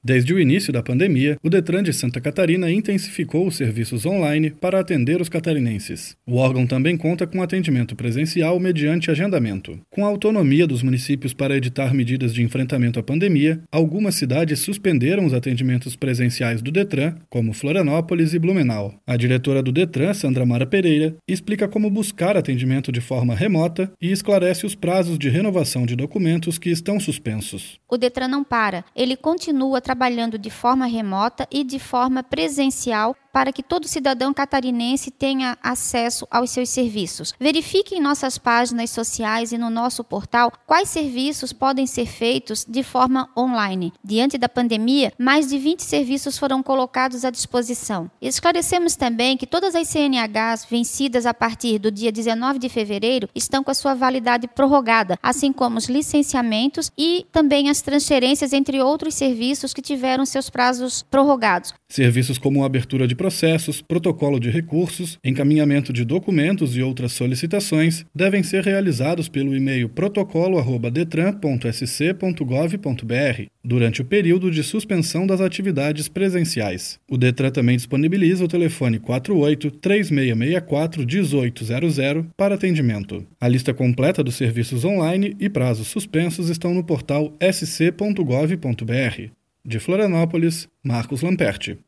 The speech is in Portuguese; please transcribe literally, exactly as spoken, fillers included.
Desde o início da pandemia, o Detran de Santa Catarina intensificou os serviços online para atender os catarinenses. O órgão também conta com atendimento presencial mediante agendamento. Com a autonomia dos municípios para editar medidas de enfrentamento à pandemia, algumas cidades suspenderam os atendimentos presenciais do Detran, como Florianópolis e Blumenau. A diretora do Detran, Sandra Mara Pereira, explica como buscar atendimento de forma remota e esclarece os prazos de renovação de documentos que estão suspensos. O Detran não para, ele continua trabalhando de forma remota e de forma presencial para que todo cidadão catarinense tenha acesso aos seus serviços. Verifique em nossas páginas sociais e no nosso portal quais serviços podem ser feitos de forma online. Diante da pandemia, mais de vinte serviços foram colocados à disposição. Esclarecemos também que todas as C N Hs vencidas a partir do dia dezenove de fevereiro estão com a sua validade prorrogada, assim como os licenciamentos e também as transferências, entre outros serviços que tiveram seus prazos prorrogados. Serviços como abertura de processos, protocolo de recursos, encaminhamento de documentos e outras solicitações devem ser realizados pelo e-mail protocolo arroba detran ponto s c ponto gov ponto b r durante o período de suspensão das atividades presenciais. O Detran também disponibiliza o telefone quatro oito, três seis seis quatro, um oito zero zero para atendimento. A lista completa dos serviços online e prazos suspensos estão no portal s c ponto gov ponto b r. De Florianópolis, Marcos Lamperti.